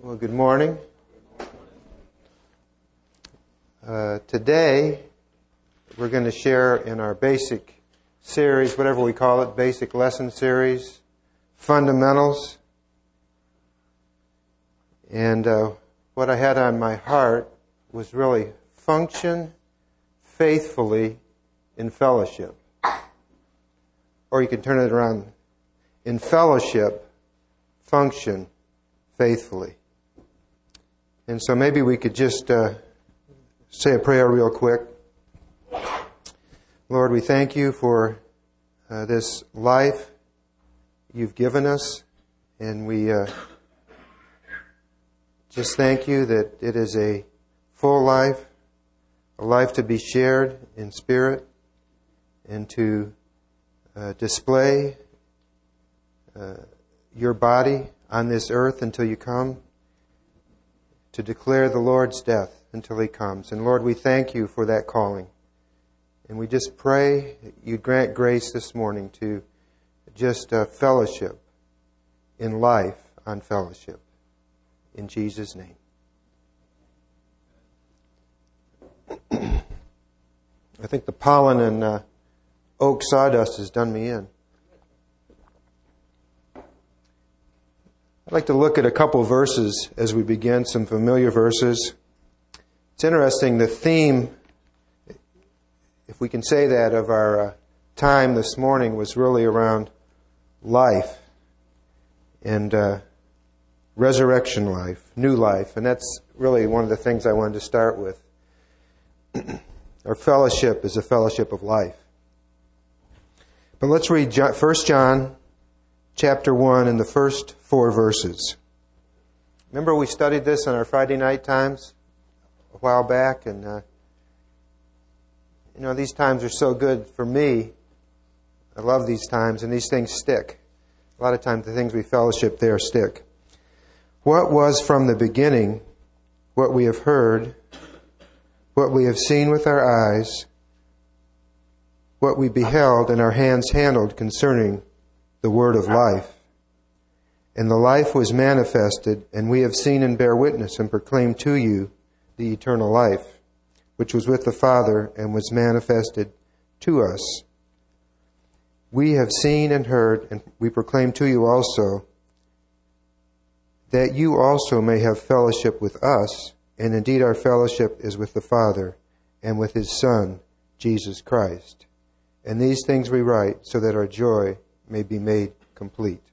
Well, good morning. Today, we're going to share in our basic series, whatever we call it, basic lesson series, fundamentals. And what I had on my heart was really function faithfully in fellowship. Or you can turn it around. In fellowship, function faithfully. And so maybe we could just say a prayer real quick. Lord, we thank you for this life you've given us. And we just thank you that it is a full life, a life to be shared in spirit and to display your body on this earth until you come, to declare the Lord's death until He comes. And Lord, we thank you for that calling. And we just pray that you grant grace this morning to just fellowship in life on fellowship. In Jesus' name. I think the pollen and oak sawdust has done me in. I'd like to look at a couple verses as we begin, some familiar verses. It's interesting, the theme, if we can say that, of our time this morning was really around life and resurrection life, new life. And that's really one of the things I wanted to start with. Our fellowship is a fellowship of life. But let's read 1 John chapter 1 and the first 4 verses. Remember we studied this on our Friday night times a while back, and these times are so good for me. I love these times, and these things stick. A lot of times the things we fellowship there stick. What was from the beginning, what we have heard, what we have seen with our eyes, what we beheld and our hands handled concerning the word of life. And the life was manifested, and we have seen and bear witness and proclaim to you the eternal life, which was with the Father and was manifested to us. We have seen and heard, and we proclaim to you also, that you also may have fellowship with us, and indeed our fellowship is with the Father and with His Son, Jesus Christ. And these things we write so that our joy may be made complete.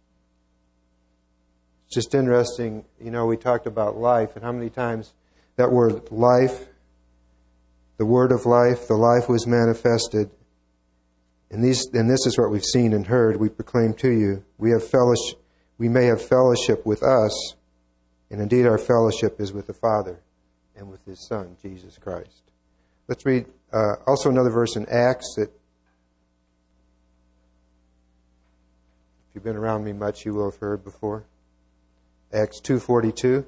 It's just interesting, we talked about life and how many times that word life, the word of life, the life was manifested. And this is what we've seen and heard. We proclaim to you, we may have fellowship with us, and indeed our fellowship is with the Father and with His Son, Jesus Christ. Let's read also another verse in Acts that, if you've been around me much, you will have heard before. Acts 2:42.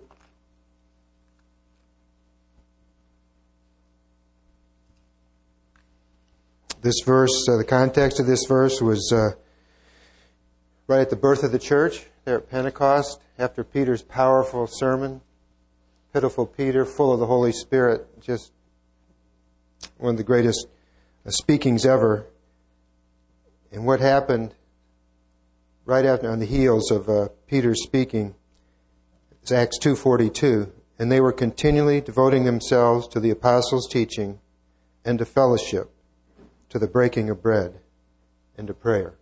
This verse, the context of this verse was right at the birth of the church, there at Pentecost, after Peter's powerful sermon. Pitiful Peter, full of the Holy Spirit, just one of the greatest speakings ever. And what happened right after, on the heels of Peter's speaking, is Acts 2:42. And they were continually devoting themselves to the apostles' teaching and to fellowship, to the breaking of bread and to prayer.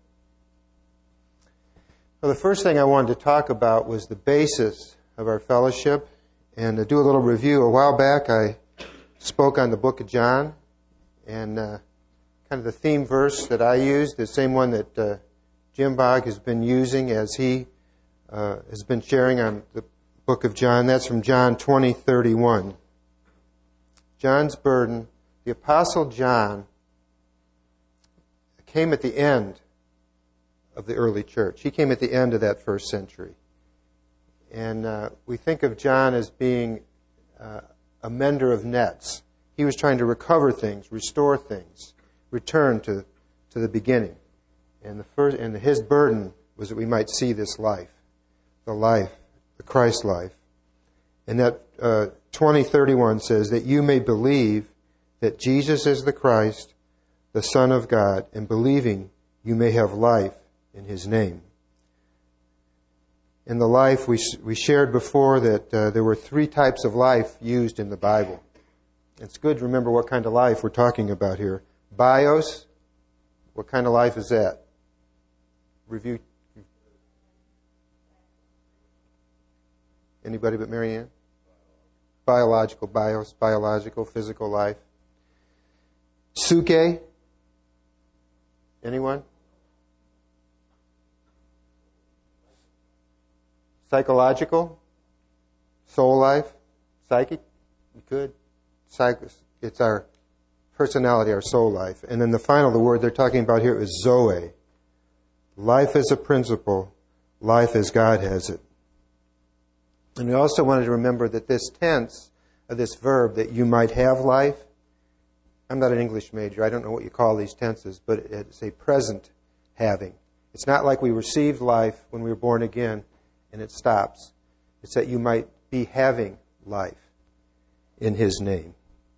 Well, the first thing I wanted to talk about was the basis of our fellowship. And to do a little review, a while back I spoke on the book of John. And kind of the theme verse that I used, the same one that Jim Bogg has been using as he has been sharing on the book of John. That's from John 20:31. John's burden. The Apostle John came at the end of the early church. He came at the end of that first century. And we think of John as being a mender of nets. He was trying to recover things, restore things, return to the beginning. And his burden was that we might see this life, the Christ life, And that 20:31 says that you may believe that Jesus is the Christ, the Son of God, and believing you may have life in His name. In the life, we shared before that there were 3 types of life used in the Bible. It's good to remember what kind of life we're talking about here. Bios, what kind of life is that? Review. Anybody but Mary Ann? Biological, bios, biological, physical life. Suke? Anyone? Psychological? Soul life? Psychic? You could. It's our personality, our soul life. And then the word they're talking about here is Zoe. Life as a principle, life as God has it. And we also wanted to remember that this tense of this verb, that you might have life, I'm not an English major, I don't know what you call these tenses, but it's a present having. It's not like we received life when we were born again and it stops. It's that you might be having life in His name.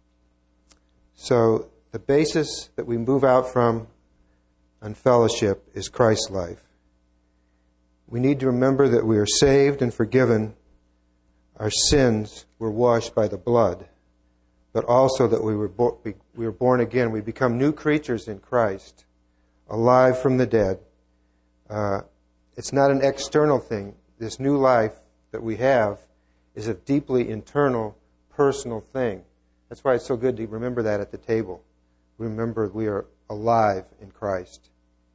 So the basis that we move out from on fellowship is Christ's life. We need to remember that we are saved and forgiven. Our sins were washed by the blood, but also that we were born again. We become new creatures in Christ, alive from the dead. It's not an external thing. This new life that we have is a deeply internal, personal thing. That's why it's so good to remember that at the table. Remember we are alive in Christ.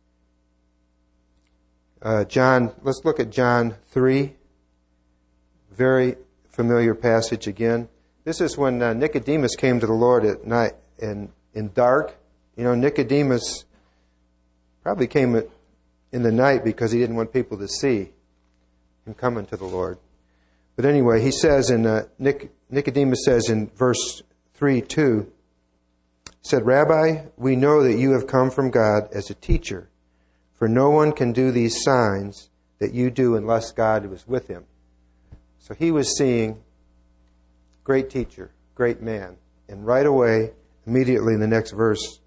Let's look at John 3. Very familiar passage again. This is when Nicodemus came to the Lord at night in dark. You know, Nicodemus probably came in the night because he didn't want people to see him coming to the Lord. But anyway, he says Nicodemus says in verse 3:2, said, Rabbi, we know that you have come from God as a teacher, for no one can do these signs that you do unless God was with him. So he was seeing great teacher, great man. And right away, immediately in the next verse,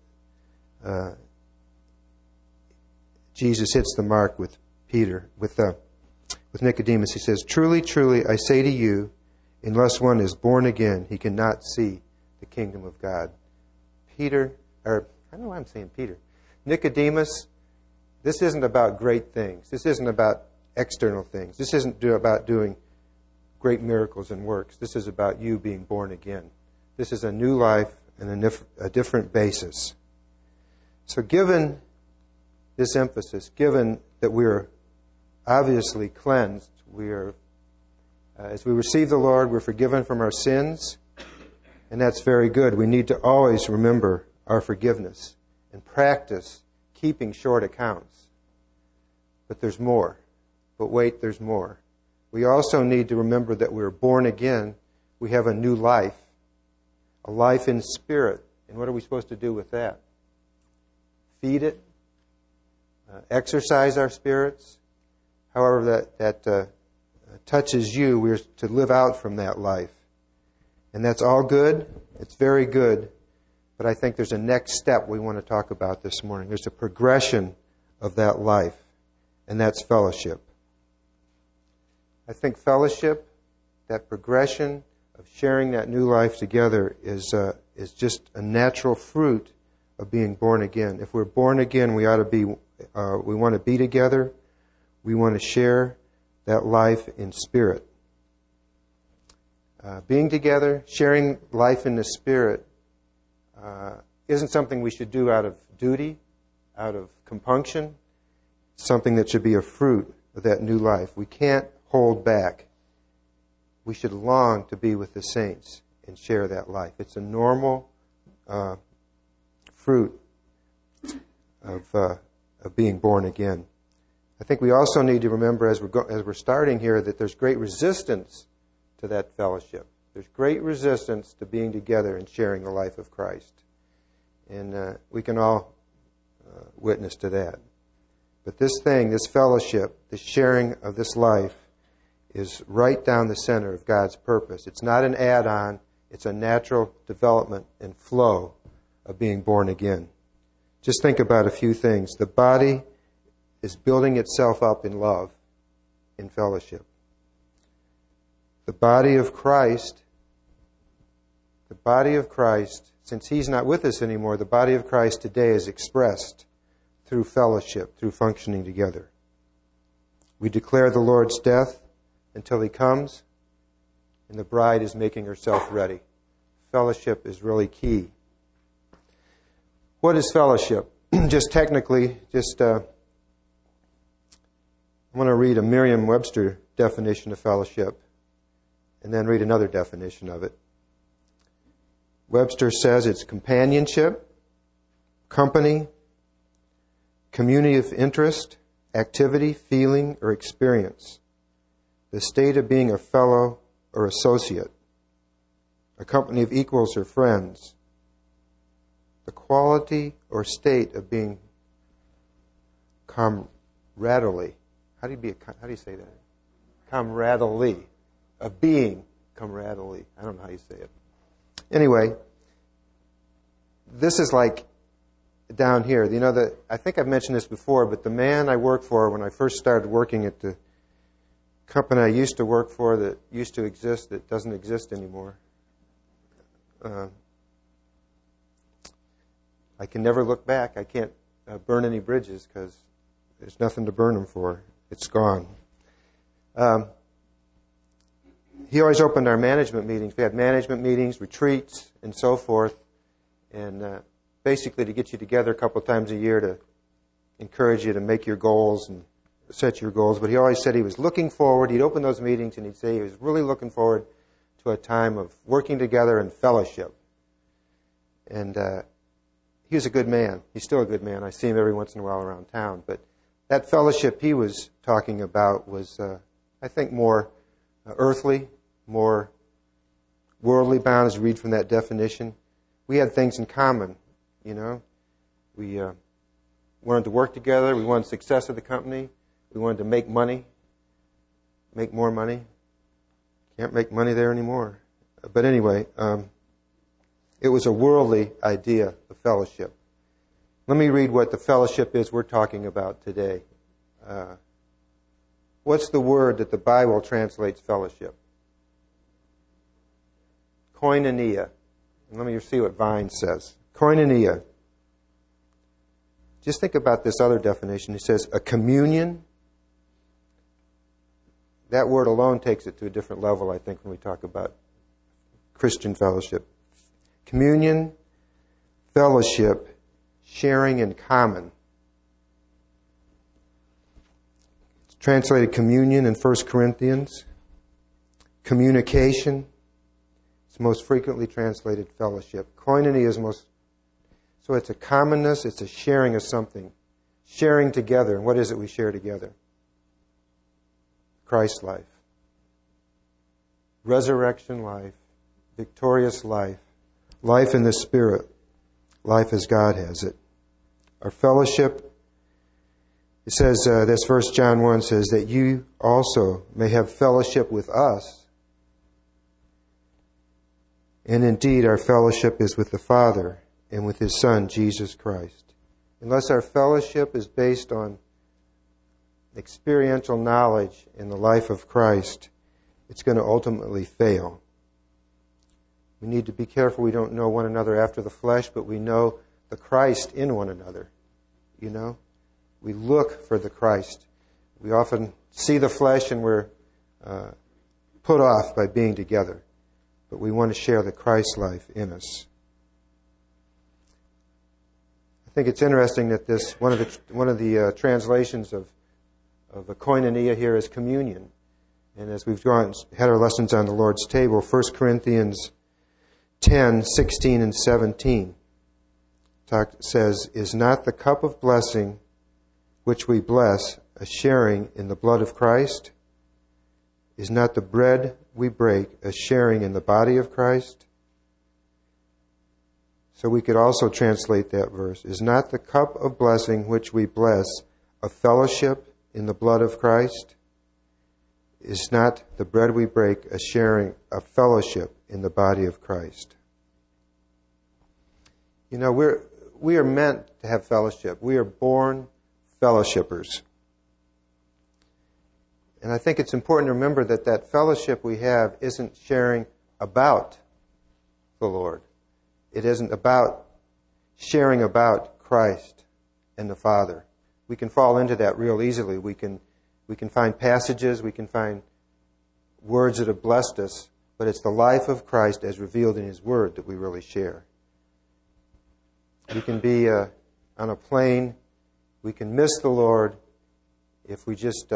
Jesus hits the mark with Nicodemus. He says, Truly, truly, I say to you, unless one is born again, he cannot see the kingdom of God. I don't know why I'm saying Peter. Nicodemus, this isn't about great things. This isn't about external things. This isn't about doing great miracles and works. This is about you being born again. This is a new life and a different basis. So given this emphasis, given that we are obviously cleansed, as we receive the Lord, we're forgiven from our sins, and that's very good. We need to always remember our forgiveness and practice keeping short accounts. But there's more. But wait, there's more. We also need to remember that we're born again. We have a new life, a life in spirit. And what are we supposed to do with that? Feed it, exercise our spirits. However that touches you, we're to live out from that life. And that's all good. It's very good. But I think there's a next step we want to talk about this morning. There's a progression of that life, and that's fellowship. I think fellowship, that progression of sharing that new life together is just a natural fruit of being born again. If we're born again, we want to be together. We want to share that life in spirit. Being together, sharing life in the Spirit, isn't something we should do out of duty, out of compunction. It's something that should be a fruit of that new life. We can't hold back. We should long to be with the saints and share that life. It's a normal fruit of being born again. I think we also need to remember as we're starting here that there's great resistance to that fellowship. There's great resistance to being together and sharing the life of Christ. And we can all witness to that. But this fellowship, the sharing of this life, is right down the center of God's purpose. It's not an add-on. It's a natural development and flow of being born again. Just think about a few things. The body is building itself up in love, in fellowship. The body of Christ, since He's not with us anymore, the body of Christ today is expressed through fellowship, through functioning together. We declare the Lord's death until He comes, and the bride is making herself ready. Fellowship is really key. What is fellowship? Just technically, I want to read a Merriam-Webster definition of fellowship and then read another definition of it. Webster says it's companionship, company, community of interest, activity, feeling, or experience. The state of being a fellow or associate. A company of equals or friends. The quality or state of being camaraderie. How do you say that? Camaraderie. Of being camaraderie. I don't know how you say it. Anyway, this is like down here. You know, I think I've mentioned this before, but the man I worked for when I first started working at the company I used to work for that used to exist, that doesn't exist anymore, I can never look back. I can't burn any bridges because there's nothing to burn them for. It's gone. He always opened our management meetings. We had management meetings, retreats, and so forth, and basically to get you together a couple of times a year to encourage you to make your goals and set your goals. But he always said he was looking forward. He'd open those meetings and he'd say he was really looking forward to a time of working together and fellowship. And he was a good man. He's still a good man. I see him every once in a while around town. But that fellowship he was talking about was, I think, more earthly, more worldly bound, as you read from that definition. We had things in common, you know. We wanted to work together. We wanted success of the company. We wanted to make money, make more money. Can't make money there anymore. But anyway, it was a worldly idea of fellowship. Let me read what the fellowship is we're talking about today. What's the word that the Bible translates fellowship? Koinonia. And let me see what Vine says. Koinonia. Just think about this other definition. It says a communion. That word alone takes it to a different level, I think, when we talk about Christian fellowship. Communion, fellowship, sharing in common. It's translated communion in 1 Corinthians. Communication. It's most frequently translated fellowship. Koinonia is most... So it's a commonness, it's a sharing of something. Sharing together. And what is it we share together? Christ's life. Resurrection life. Victorious life. Life in the Spirit. Life as God has it. Our fellowship, it says, this verse John 1 says, that you also may have fellowship with us. And indeed, our fellowship is with the Father and with His Son, Jesus Christ. Unless our fellowship is based on experiential knowledge in the life of Christ, it's going to ultimately fail. We need to be careful we don't know one another after the flesh, but we know the Christ in one another. You know? We look for the Christ. We often see the flesh and we're put off by being together. But we want to share the Christ life in us. I think it's interesting that this one of the translations of a koinonia here is communion. And as we've had our lessons on the Lord's table, 1 Corinthians 10, 16, and 17 says, is not the cup of blessing which we bless a sharing in the blood of Christ? Is not the bread we break a sharing in the body of Christ? So we could also translate that verse. Is not the cup of blessing which we bless a fellowship in the blood of Christ? is not the bread we break a sharing, a fellowship in the body of Christ? You know, we are meant to have fellowship. We are born fellowshippers. And I think it's important to remember that that fellowship we have isn't sharing about the Lord. It isn't about sharing about Christ and the Father. We can fall into that real easily. We can find passages, we can find words that have blessed us, but it's the life of Christ as revealed in His Word that we really share. We can be on a plane, we can miss the Lord if we just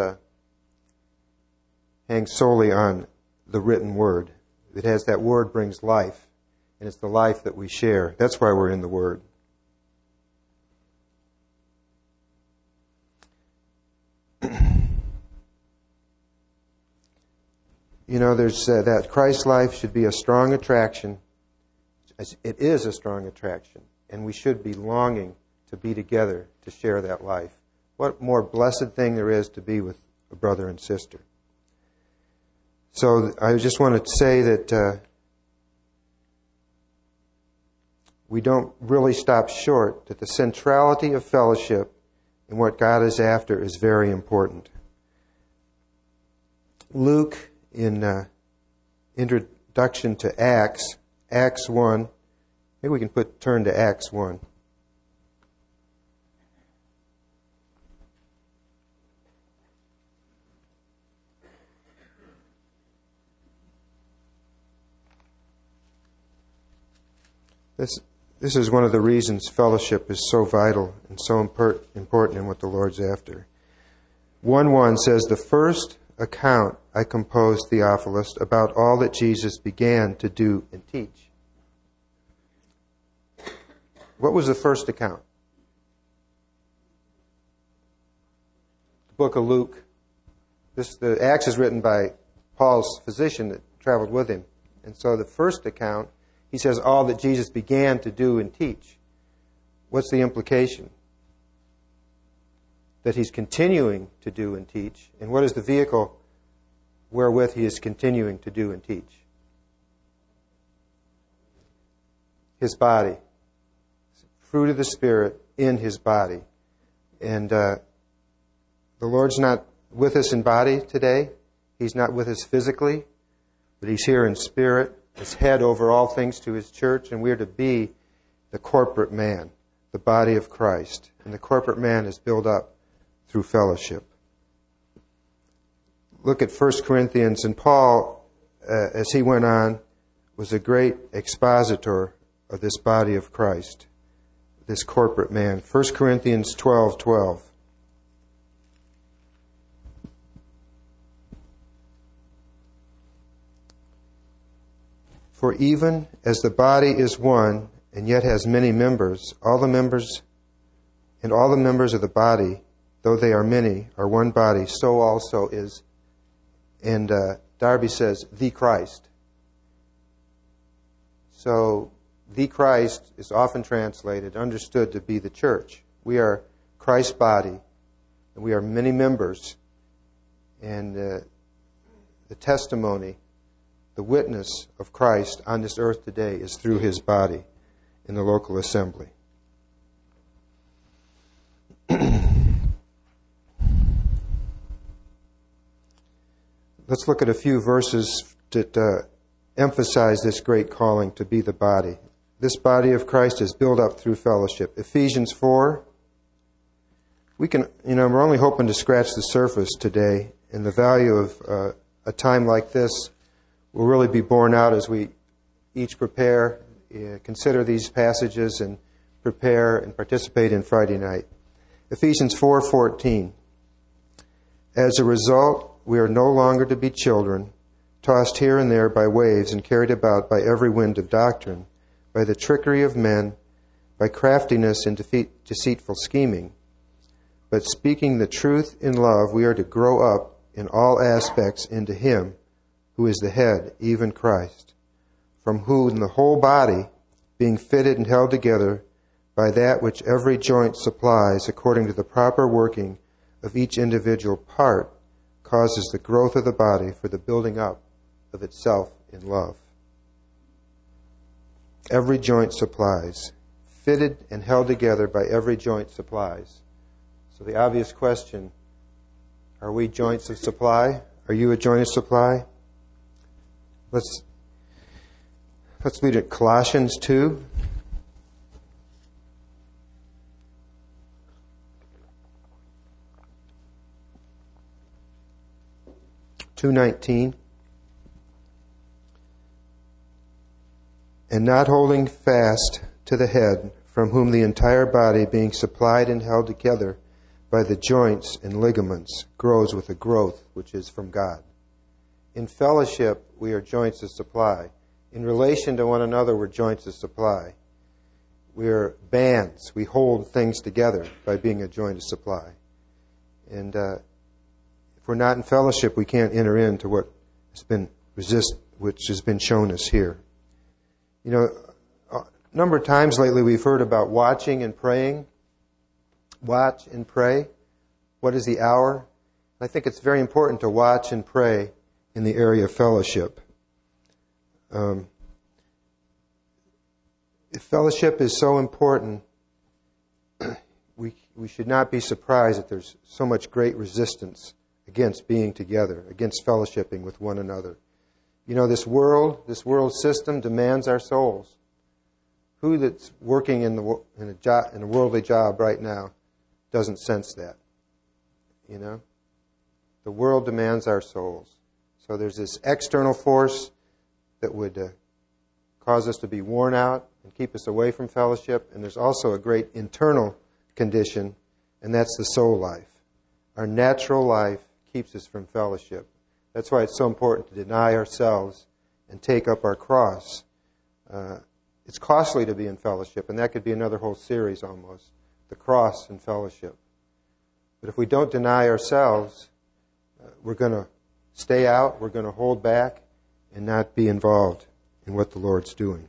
hang solely on the written Word. It has that Word brings life, and it's the life that we share. That's why we're in the Word. You know, there's that Christ life should be a strong attraction. It is a strong attraction, and we should be longing to be together to share that life. What more blessed thing there is to be with a brother and sister. So I just wanted to say that we don't really stop short, that the centrality of fellowship and what God is after is very important. Luke, in introduction to Acts 1, maybe we can turn to Acts 1. This is one of the reasons fellowship is so vital and so important in what the Lord's after. 1:1 says, "The first account I composed, Theophilus, about all that Jesus began to do and teach." What was the first account? The book of Luke. The Acts is written by Paul's physician that traveled with him. And so the first account, he says all that Jesus began to do and teach. What's the implication? That He's continuing to do and teach. And what is the vehicle wherewith He is continuing to do and teach? His body. Fruit of the Spirit in His body. And the Lord's not with us in body today. He's not with us physically, but He's here in spirit, as head over all things to His church, and we are to be the corporate man, the body of Christ. And the corporate man is built up through fellowship. Look at 1 Corinthians, and Paul, as he went on, was a great expositor of this body of Christ, this corporate man. 1 Corinthians 12:12. "For even as the body is one, and yet has many members, all the members of the body, though they are many, are one body, so also is," and Darby says, "the Christ." So, the Christ is often translated, understood to be the church. We are Christ's body, and we are many members, and the testimony, the witness of Christ on this earth today is through His body in the local assembly. Let's look at a few verses that emphasize this great calling to be the body. This body of Christ is built up through fellowship. Ephesians 4. We're only hoping to scratch the surface today, and the value of a time like this will really be borne out as we each prepare, consider these passages, and prepare and participate in Friday night. Ephesians 4:14. "As a result, we are no longer to be children, tossed here and there by waves and carried about by every wind of doctrine, by the trickery of men, by craftiness and deceitful scheming. But speaking the truth in love, we are to grow up in all aspects into Him who is the head, even Christ, from whom the whole body, being fitted and held together by that which every joint supplies according to the proper working of each individual part, causes the growth of the body for the building up of itself in love. Every joint supplies, fitted and held together by every joint supplies. So the obvious question, are we joints of supply? Are you a joint of supply? Let's read it. Colossians 2. (2:19) And not holding fast to the head, from whom the entire body, being supplied and held together by the joints and ligaments, grows with a growth which is from God. In fellowship, we are joints of supply. In relation to one another, we're joints of supply. We're bands. We hold things together by being a joint of supply. And if we're not in fellowship, we can't enter into what has been shown us here. You know, a number of times lately we've heard about watching and praying. Watch and pray. What is the hour? I think it's very important to watch and pray in the area of fellowship. If fellowship is so important, we should not be surprised that there's so much great resistance against being together, against fellowshipping with one another. You know, this world system demands our souls. Who that's working in a worldly job right now doesn't sense that? You know, the world demands our souls. So there's this external force that would cause us to be worn out and keep us away from fellowship. And there's also a great internal condition, and that's the soul life. Our natural life keeps us from fellowship. That's why it's so important to deny ourselves and take up our cross. It's costly to be in fellowship, and that could be another whole series almost, the cross and fellowship. But if we don't deny ourselves, we're going to stay out, we're going to hold back, and not be involved in what the Lord's doing.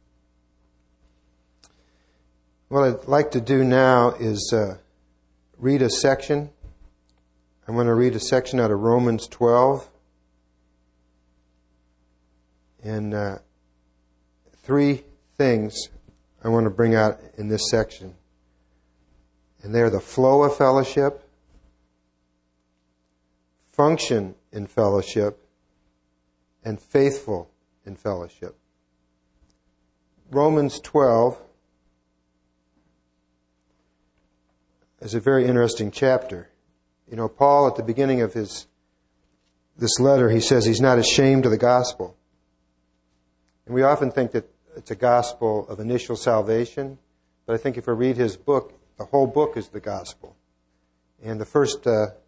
What I'd like to do now is read a section. I'm going to read a section out of Romans 12. And three things I want to bring out in this section. And they're the flow of fellowship, function in fellowship, and faithful in fellowship. Romans 12 is a very interesting chapter. You know, Paul, at the beginning of this letter, he says he's not ashamed of the gospel. And we often think that it's a gospel of initial salvation, but I think if we read his book, the whole book is the gospel. And the first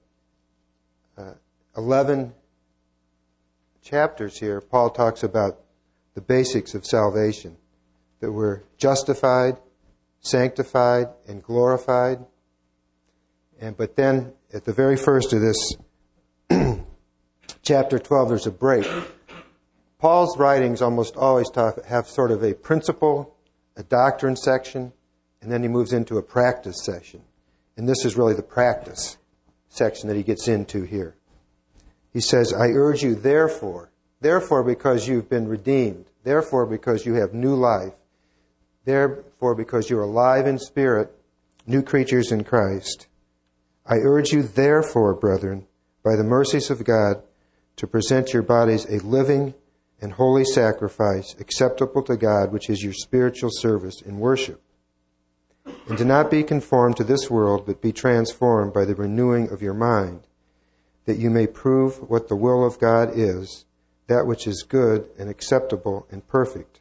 11 chapters here, Paul talks about the basics of salvation, that we're justified, sanctified, and glorified. But then, at the very first of this chapter 12, there's a break. Paul's writings almost always have sort of a principle, a doctrine section, and then he moves into a practice section. And this is really the practice section that he gets into here. He says, I urge you therefore because you've been redeemed, therefore because you have new life, therefore because you're alive in spirit, new creatures in Christ. I urge you therefore, brethren, by the mercies of God, to present your bodies a living and holy sacrifice, acceptable to God, which is your spiritual service in worship. And do not be conformed to this world, but be transformed by the renewing of your mind, that you may prove what the will of God is, that which is good and acceptable and perfect.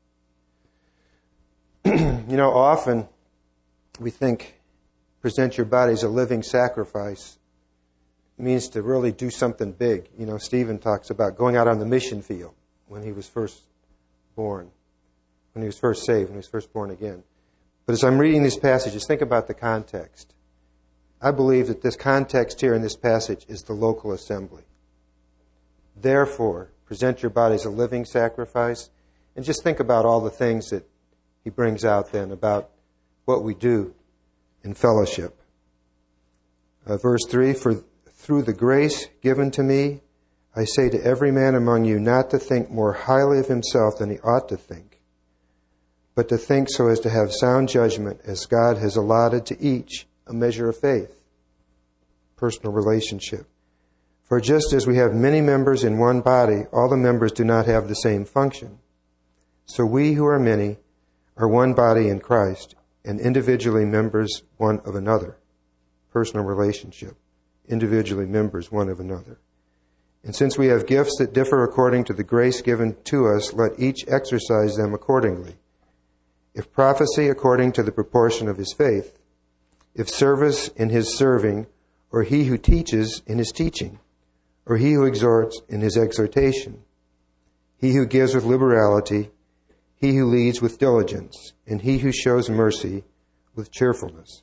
You know, often we think present your body as a living sacrifice means to really do something big. You know, Stephen talks about going out on the mission field when he was first born, when he was first saved, when he was first born again. But as I'm reading these passages, think about the context. I believe that this context here in this passage is the local assembly. Therefore, present your body as a living sacrifice. And just think about all the things that he brings out then about what we do in fellowship. Verse 3, for through the grace given to me, I say to every man among you not to think more highly of himself than he ought to think, but to think so as to have sound judgment, as God has allotted to each a measure of faith. Personal relationship. For just as we have many members in one body, all the members do not have the same function. So we who are many are one body in Christ, and individually members one of another. Personal relationship. Individually members one of another. And since we have gifts that differ according to the grace given to us, let each exercise them accordingly. If prophecy, according to the proportion of his faith. If service, in his serving, or he who teaches, in his teaching, or he who exhorts, in his exhortation. He who gives with liberality, he who leads with diligence, and he who shows mercy with cheerfulness.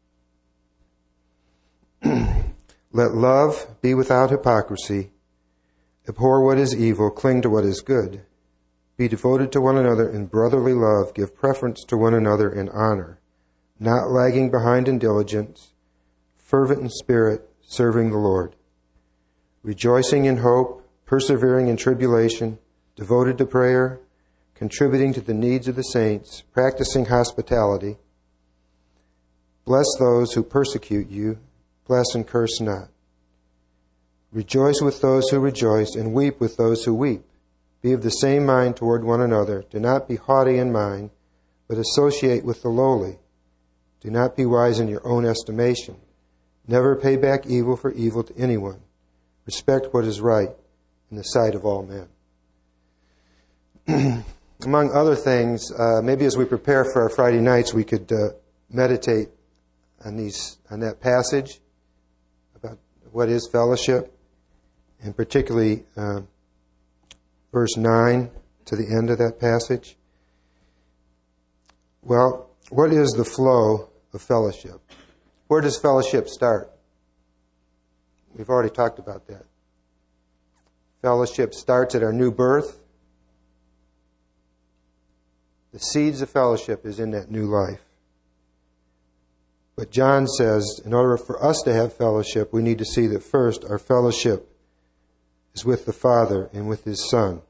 Let love be without hypocrisy. Abhor what is evil, cling to what is good. Be devoted to one another in brotherly love, give preference to one another in honor, not lagging behind in diligence, fervent in spirit, serving the Lord. Rejoicing in hope, persevering in tribulation, devoted to prayer, contributing to the needs of the saints, practicing hospitality. Bless those who persecute you, bless and curse not. Rejoice with those who rejoice, and weep with those who weep. Be of the same mind toward one another. Do not be haughty in mind, but associate with the lowly. Do not be wise in your own estimation. Never pay back evil for evil to anyone. Respect what is right in the sight of all men. Among other things, maybe as we prepare for our Friday nights, we could meditate on that passage about what is fellowship, and particularly verse 9 to the end of that passage. Well, what is the flow of fellowship? Where does fellowship start? We've already talked about that. Fellowship starts at our new birth. The seeds of fellowship is in that new life. But John says, in order for us to have fellowship, we need to see that first our fellowship is with the Father and with His Son.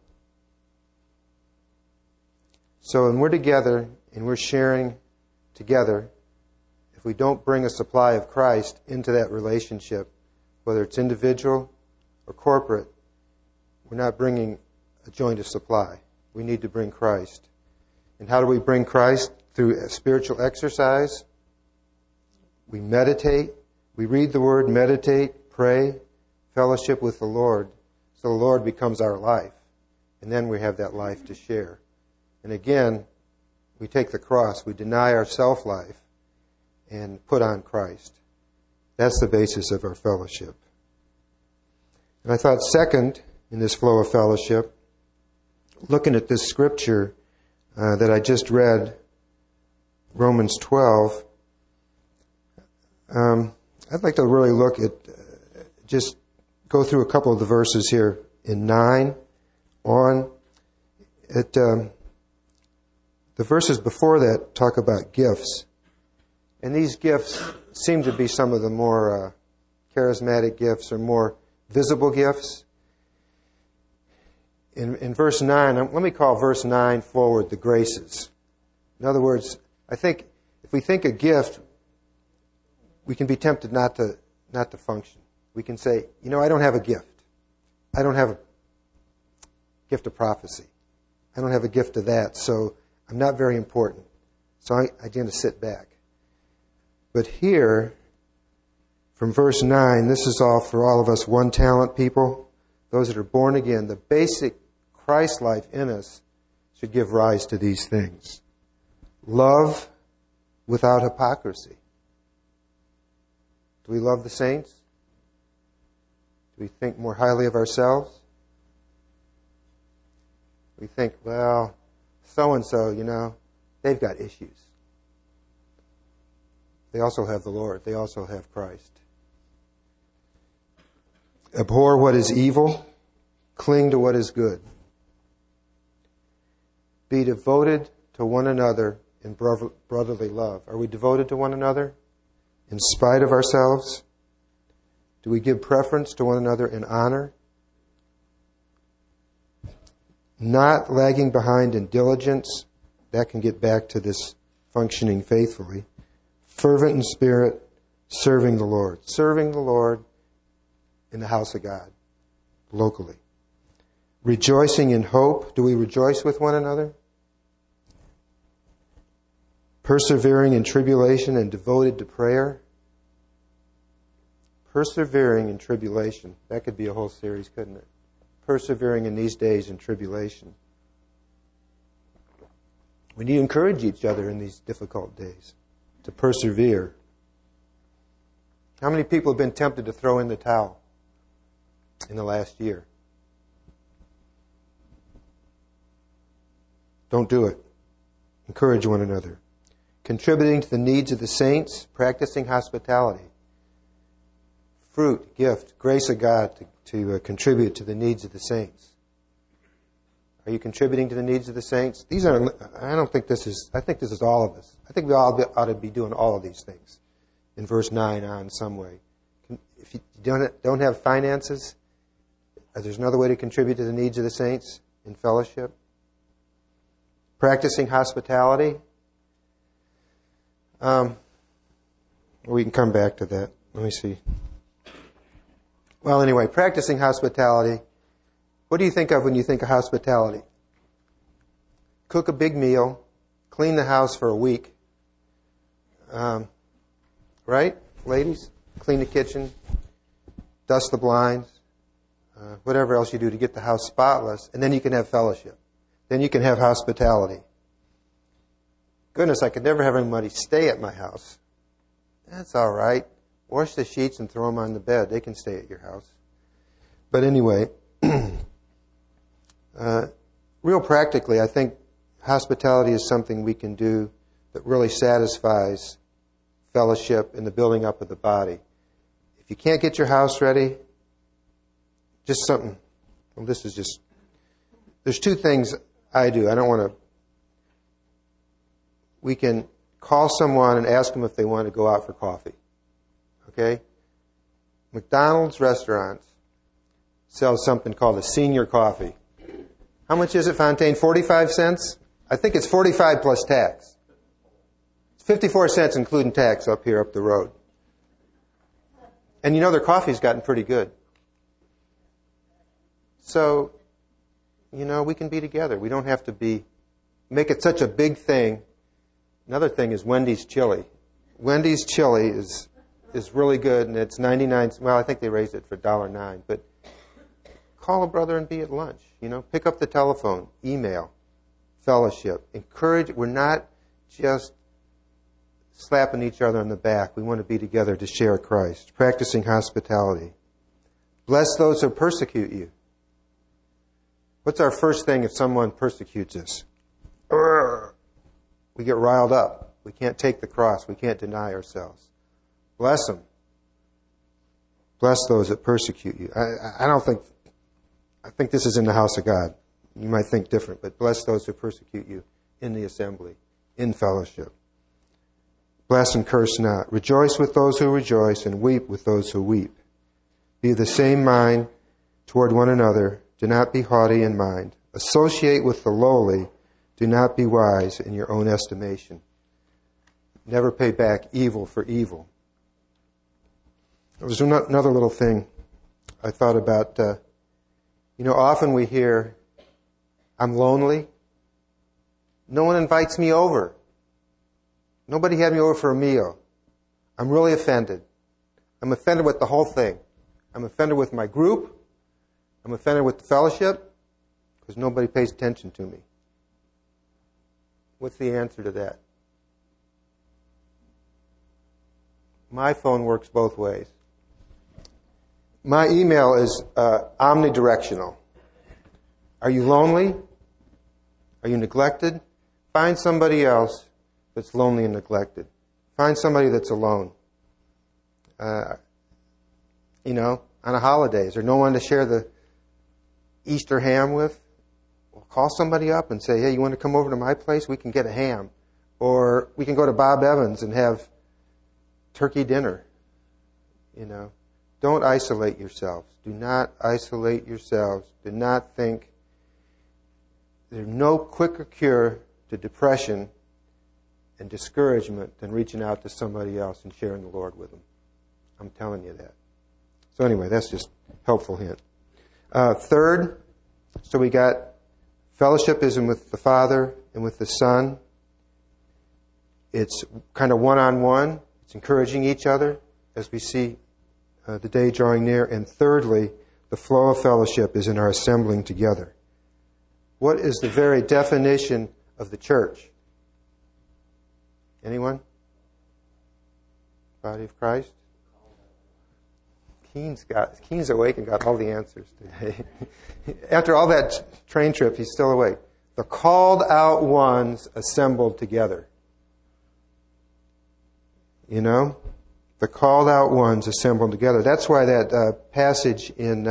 So when we're together and we're sharing together, if we don't bring a supply of Christ into that relationship, whether it's individual or corporate, we're not bringing a joint of supply. We need to bring Christ. And how do we bring Christ? Through a spiritual exercise. We meditate. We read the Word, meditate, pray, fellowship with the Lord. So the Lord becomes our life. And then we have that life to share. And again, we take the cross. We deny our self-life and put on Christ. That's the basis of our fellowship. And I thought second, in this flow of fellowship, looking at this scripture that I just read, Romans 12, I'd like to really look at, just go through a couple of the verses here in 9 on. The verses before that talk about gifts. And these gifts seem to be some of the more charismatic gifts or more visible gifts. In verse 9, let me call verse 9 forward the graces. In other words, I think if we think a gift, we can be tempted not to function. We can say, I don't have a gift. I don't have a gift of prophecy. I don't have a gift of that, so I'm not very important. So I tend to sit back. But here, from verse 9, this is all for all of us one-talent people, those that are born again. The basic Christ life in us should give rise to these things. Love without hypocrisy. Do we love the saints? Do we think more highly of ourselves? We think, well, so-and-so, they've got issues. They also have the Lord. They also have Christ. Abhor what is evil. Cling to what is good. Be devoted to one another in brotherly love. Are we devoted to one another in spite of ourselves? Do we give preference to one another in honor? Not lagging behind in diligence. That can get back to this functioning faithfully. Fervent in spirit, serving the Lord. Serving the Lord in the house of God, locally. Rejoicing in hope. Do we rejoice with one another? Persevering in tribulation and devoted to prayer. Persevering in tribulation. That could be a whole series, couldn't it? Persevering in these days in tribulation. We need to encourage each other in these difficult days to persevere. How many people have been tempted to throw in the towel in the last year? Don't do it. Encourage one another. Contributing to the needs of the saints, practicing hospitality. Fruit, gift, grace of God to contribute to the needs of the saints. Are you contributing to the needs of the saints? I think this is all of us. I think we all ought to be doing all of these things in verse 9 on some way. If you don't have finances, there's another way to contribute to the needs of the saints in fellowship. Practicing hospitality. We can come back to that. Let me see. Well, anyway, practicing hospitality. What do you think of when you think of hospitality? Cook a big meal, clean the house for a week. Right, ladies? Clean the kitchen, dust the blinds, whatever else you do to get the house spotless, and then you can have fellowship. Then you can have hospitality. Goodness, I could never have anybody stay at my house. That's all right. Wash the sheets and throw them on the bed. They can stay at your house. But anyway, real practically, I think hospitality is something we can do that really satisfies fellowship and the building up of the body. If you can't get your house ready, just something. Well, there's two things I do. We can call someone and ask them if they want to go out for coffee. Okay? McDonald's restaurants sells something called a senior coffee. How much is it, Fontaine? 45 cents? I think it's 45 plus tax. It's 54 cents including tax up the road. And their coffee's gotten pretty good. So, we can be together. We don't have to make it such a big thing. Another thing is Wendy's chili. Wendy's chili is really good, and it's 99. Well, I think they raised it for $1.09. But call a brother and be at lunch. Pick up the telephone, email, fellowship, encourage. We're not just slapping each other on the back. We want to be together to share Christ. Practicing hospitality. Bless those who persecute you. What's our first thing if someone persecutes us? We get riled up. We can't take the cross. We can't deny ourselves. Bless them. Bless those that persecute you. I think this is in the house of God. You might think different, but bless those who persecute you in the assembly, in fellowship. Bless and curse not. Rejoice with those who rejoice and weep with those who weep. Be of the same mind toward one another. Do not be haughty in mind. Associate with the lowly. Do not be wise in your own estimation. Never pay back evil for evil. There was another little thing I thought about. Often we hear, I'm lonely. No one invites me over. Nobody had me over for a meal. I'm really offended. I'm offended with the whole thing. I'm offended with my group. I'm offended with the fellowship because nobody pays attention to me. What's the answer to that? My phone works both ways. My email is omnidirectional. Are you lonely? Are you neglected? Find somebody else that's lonely and neglected. Find somebody that's alone. On a holiday, is there no one to share the Easter ham with? Well, call somebody up and say, hey, you want to come over to my place? We can get a ham. Or we can go to Bob Evans and have turkey dinner. Don't isolate yourselves. Do not isolate yourselves. Do not think there's no quicker cure to depression and discouragement than reaching out to somebody else and sharing the Lord with them. I'm telling you that. So anyway, that's just a helpful hint. Third, so we got fellowship is with the Father and with the Son. It's kind of one-on-one. It's encouraging each other as we see the day drawing near. And thirdly, the flow of fellowship is in our assembling together. What is the very definition of the church? Anyone? Body of Christ? Keen's awake and got all the answers today. After all that train trip, he's still awake. The called out ones assembled together. You know? The called out ones assembled together. That's why that passage in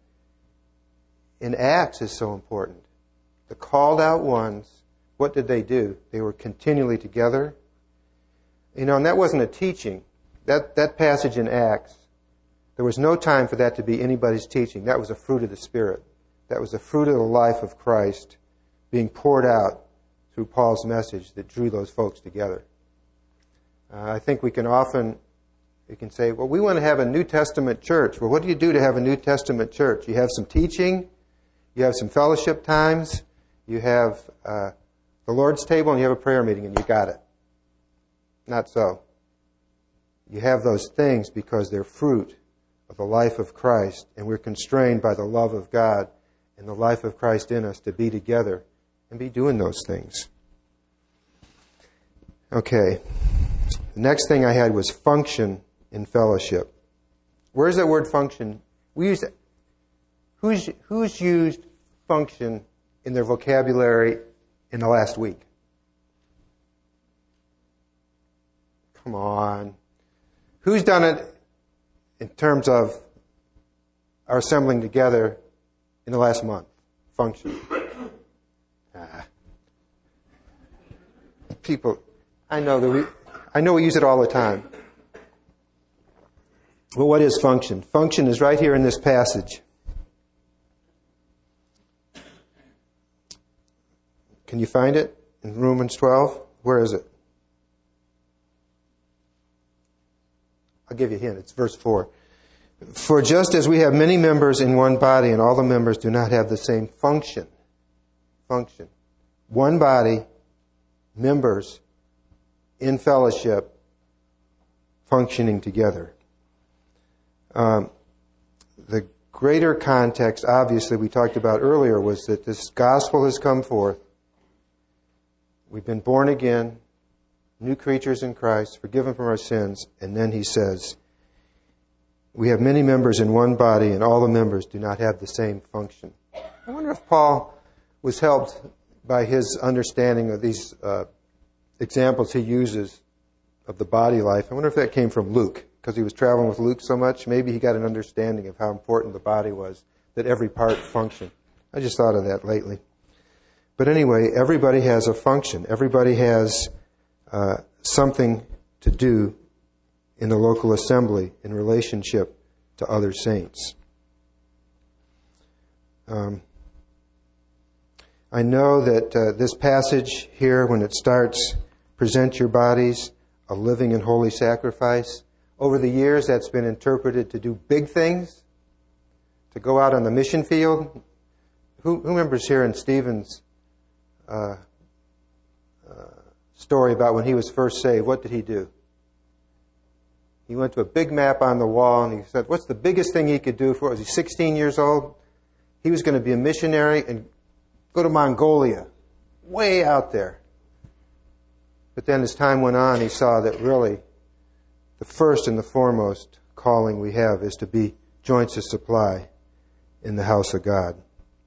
Acts is so important. The called out ones, what did they do? They were continually together. You know, and that wasn't a teaching. That passage in Acts, there was no time for that to be anybody's teaching. That was a fruit of the Spirit. That was a fruit of the life of Christ being poured out through Paul's message that drew those folks together. I think we can say, well, we want to have a New Testament church. Well, what do you do to have a New Testament church? You have some teaching, you have some fellowship times, you have the Lord's table, and you have a prayer meeting, and you got it. Not so. You have those things because they're fruit of the life of Christ, and we're constrained by the love of God and the life of Christ in us to be together and be doing those things. Okay. The next thing I had was function in fellowship. Where's that word function? We use it. Who's used function in their vocabulary in the last week? Come on. Who's done it in terms of our assembling together in the last month? Function. People, I know we use it all the time. Well, what is function? Function is right here in this passage. Can you find it in Romans 12? Where is it? I'll give you a hint. It's verse 4. For just as we have many members in one body and all the members do not have the same function. Function. One body, members in fellowship, functioning together. The greater context, obviously, we talked about earlier, was that this gospel has come forth. We've been born again, new creatures in Christ, forgiven from our sins, and then he says, we have many members in one body, and all the members do not have the same function. I wonder if Paul was helped by his understanding of these examples he uses of the body life. I wonder if that came from Luke, because he was traveling with Luke so much. Maybe he got an understanding of how important the body was, that every part functioned. I just thought of that lately. But anyway, everybody has a function. Everybody has something to do in the local assembly in relationship to other saints. I know that this passage here, when it starts, present your bodies a living and holy sacrifice, over the years that's been interpreted to do big things, to go out on the mission field. Who remembers hearing Stephen's story about when he was first saved? What did he do? He went to a big map on the wall and he said, what's the biggest thing he could do for? Was he 16 years old? He was going to be a missionary and go to Mongolia, way out there. But then as time went on, he saw that really the first and the foremost calling we have is to be joints of supply in the house of God.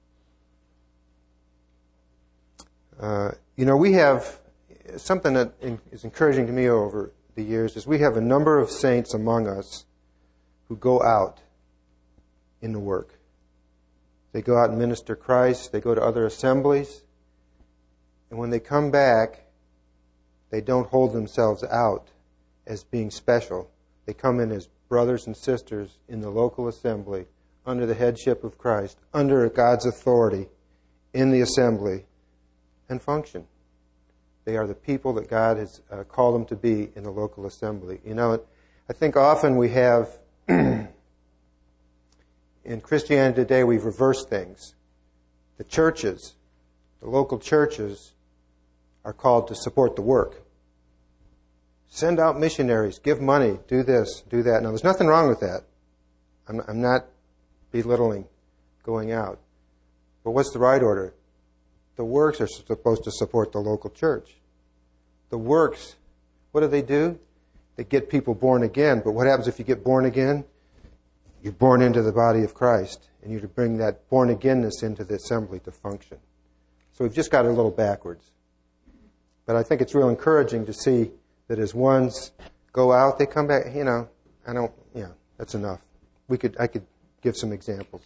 We have something that is encouraging to me over the years is we have a number of saints among us who go out in the work. They go out and minister Christ. They go to other assemblies. And when they come back, they don't hold themselves out as being special. They come in as brothers and sisters in the local assembly under the headship of Christ, under God's authority in the assembly, and function. They are the people that God has called them to be in the local assembly. You know, I think often we have, in Christianity today, we've reversed things. The churches, the local churches, are called to support the work. Send out missionaries, give money, do this, do that. Now, there's nothing wrong with that. I'm not belittling going out. But what's the right order? The works are supposed to support the local church. The works, what do? They get people born again. But what happens if you get born again? You're born into the body of Christ. And you're to bring that born-againness into the assembly to function. So we've just got it a little backwards. But I think it's real encouraging to see that as ones go out, they come back, that's enough. I could give some examples.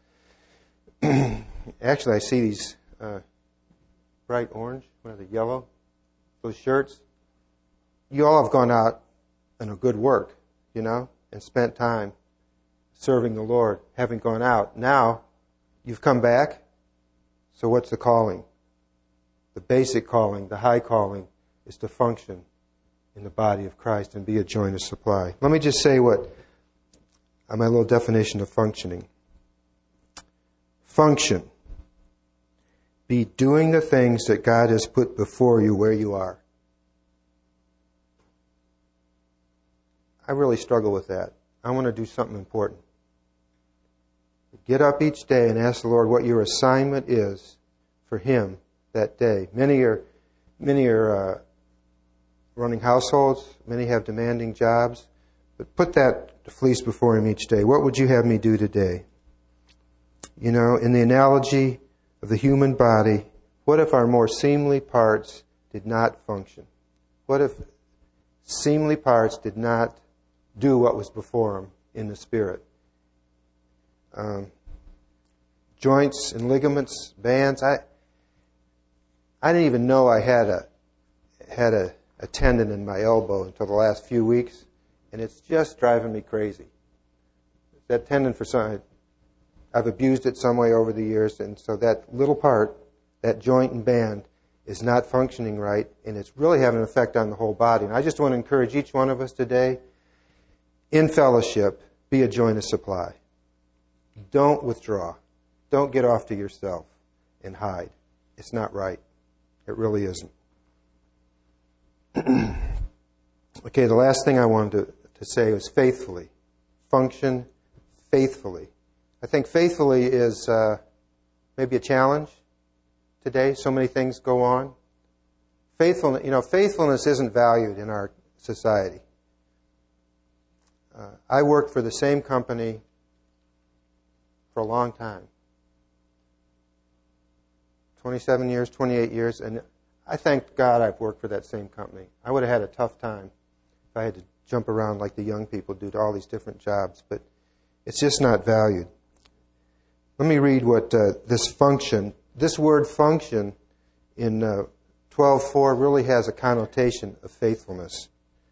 Actually, I see these bright orange, what are they, yellow, those shirts. You all have gone out in a good work, and spent time serving the Lord, having gone out. Now, you've come back, so what's the calling? The basic calling, the high calling, is to function in the body of Christ and be a joint of supply. Let me just say what my little definition of functioning. Function. Be doing the things that God has put before you where you are. I really struggle with that. I want to do something important. Get up each day and ask the Lord what your assignment is for Him that day. Many are running households. Many have demanding jobs. But put that fleece before Him each day. What would you have me do today? In the analogy of the human body, what if our more seemly parts did not function? What if seemly parts did not do what was before them in the Spirit? Joints and ligaments, bands. I didn't even know I had a tendon in my elbow until the last few weeks, and it's just driving me crazy. That tendon, I've abused it some way over the years, and so that little part, that joint and band, is not functioning right, and it's really having an effect on the whole body. And I just want to encourage each one of us today, in fellowship, be a joint of supply. Don't withdraw. Don't get off to yourself and hide. It's not right. It really isn't. Okay, the last thing I wanted to say was faithfully. Function faithfully. I think faithfully is maybe a challenge today. So many things go on. Faithfulness isn't valued in our society. I worked for the same company for a long time. 27 years, 28 years, and I thank God I've worked for that same company. I would have had a tough time if I had to jump around like the young people do to all these different jobs, but it's just not valued. Let me read what this word function in 12:4 really has a connotation of faithfulness.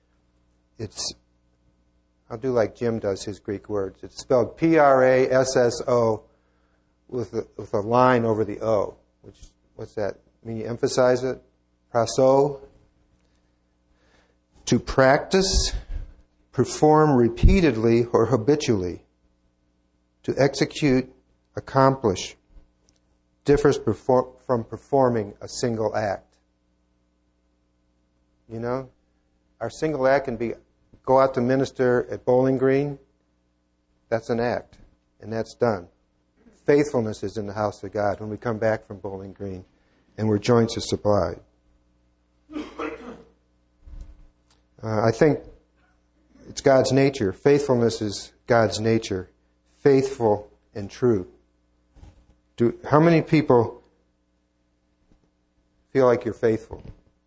I'll do like Jim does his Greek words. It's spelled Prasso with a line over the O. What's that? You emphasize it? Prasso. To practice, perform repeatedly or habitually. To execute, accomplish. Differs from performing a single act. Our single act can be go out to minister at Bowling Green. That's an act, and that's done. Faithfulness is in the house of God when we come back from Bowling Green and we're joints of supply. I think it's God's nature. Faithfulness is God's nature. Faithful and true. How many people feel like you're faithful?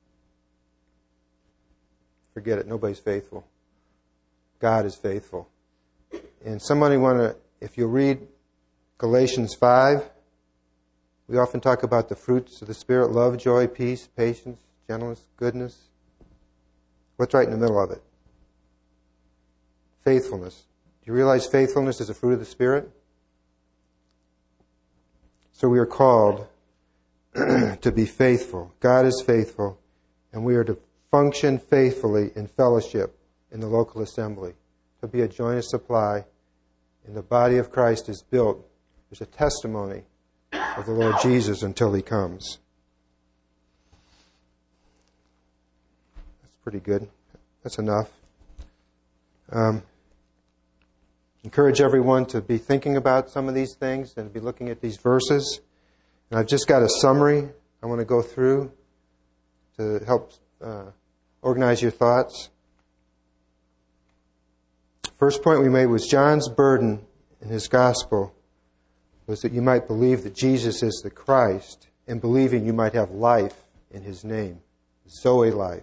Forget it. Nobody's faithful. God is faithful. And if you read Galatians 5, we often talk about the fruits of the Spirit: love, joy, peace, patience, gentleness, goodness. What's right in the middle of it? faithfulness. Do you realize faithfulness is a fruit of the Spirit? So we are called to be faithful. God is faithful, and we are to function faithfully in fellowship in the local assembly, to be a joint supply, and the body of Christ is built. There's a testimony of the Lord Jesus until He comes. That's pretty good. That's enough. Encourage everyone to be thinking about some of these things and be looking at these verses. And I've just got a summary I want to go through to help organize your thoughts. First point we made was John's burden in his gospel was that you might believe that Jesus is the Christ, and believing you might have life in His name, Zoe life.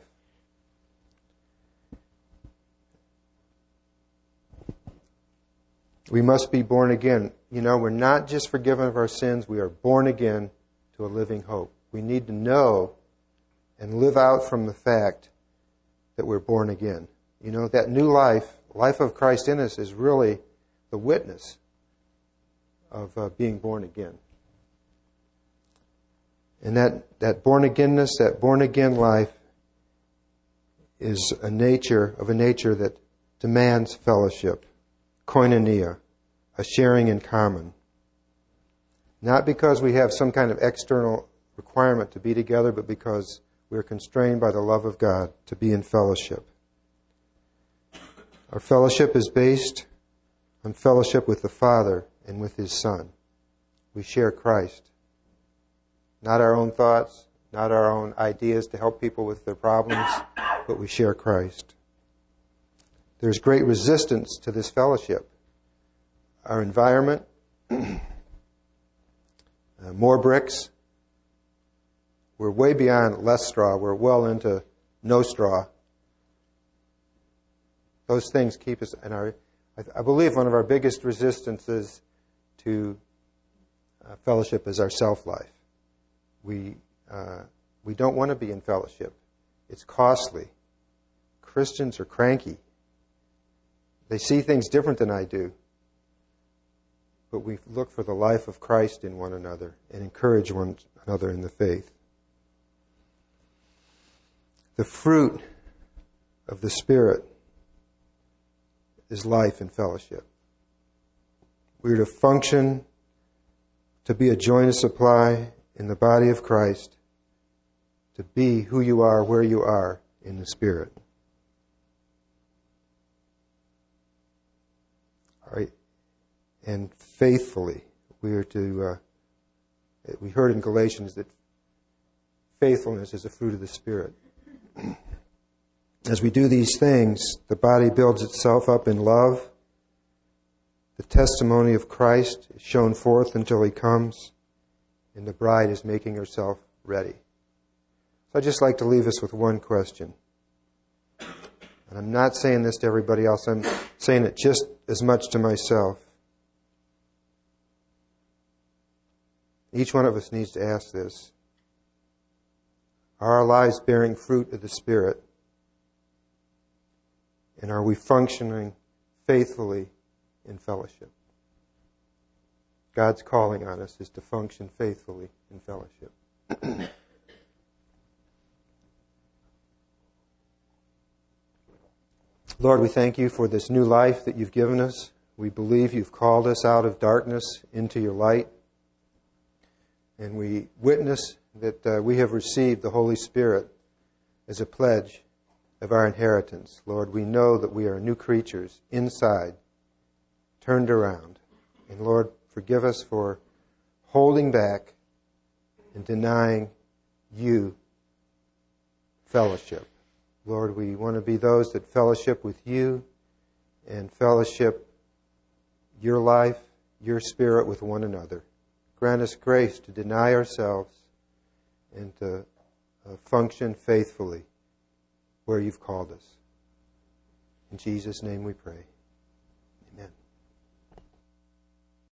We must be born again. You know, we're not just forgiven of our sins, we are born again to a living hope. We need to know and live out from the fact that we're born again. You know, that new life of Christ in us is really the witness of being born again. And that born-againness, that born-again life is a nature that demands fellowship. Koinonia, a sharing in common. Not because we have some kind of external requirement to be together, but because we are constrained by the love of God to be in fellowship. Our fellowship is based on fellowship with the Father and with His Son. We share Christ. Not our own thoughts, not our own ideas to help people with their problems, but we share Christ. There's great resistance to this fellowship. Our environment, more bricks. We're way beyond less straw. We're well into no straw. Those things keep us in our... I believe one of our biggest resistances to fellowship is our self-life. We don't want to be in fellowship. It's costly. Christians are cranky. They see things different than I do. But we look for the life of Christ in one another and encourage one another in the faith. The fruit of the Spirit is life and fellowship. We are to function, to be a joint supply in the body of Christ, to be who you are, where you are in the Spirit. All right. And faithfully, we are to, we heard in Galatians that faithfulness is a fruit of the Spirit. As we do these things, the body builds itself up in love. The testimony of Christ is shown forth until He comes, and the bride is making herself ready. So I'd just like to leave us with one question. And I'm not saying this to everybody else. I'm saying it just as much to myself. Each one of us needs to ask this. Are our lives bearing fruit of the Spirit? And are we functioning faithfully in fellowship? God's calling on us is to function faithfully in fellowship. Lord, we thank You for this new life that You've given us. We believe You've called us out of darkness into Your light. And we witness that we have received the Holy Spirit as a pledge of our inheritance. Lord, we know that we are new creatures inside, turned around. And Lord, forgive us for holding back and denying You fellowship. Lord, we want to be those that fellowship with You and fellowship Your life, Your Spirit with one another. Grant us grace to deny ourselves and to function faithfully where You've called us. In Jesus' name we pray.